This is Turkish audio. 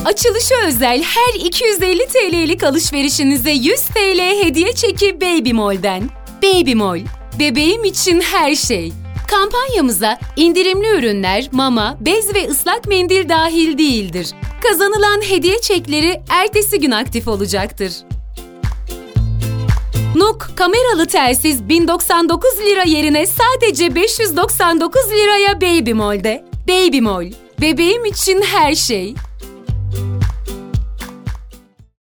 Açılışa özel her 250 TL'lik alışverişinize 100 TL hediye çeki Baby Mall'den. Baby Mall, bebeğim için her şey. Kampanyamıza indirimli ürünler, mama, bez ve ıslak mendil dahil değildir. Kazanılan hediye çekleri ertesi gün aktif olacaktır. Nook kameralı telsiz 1099 lira yerine sadece 599 liraya Baby Mall'de. Baby Mall, bebeğim için her şey.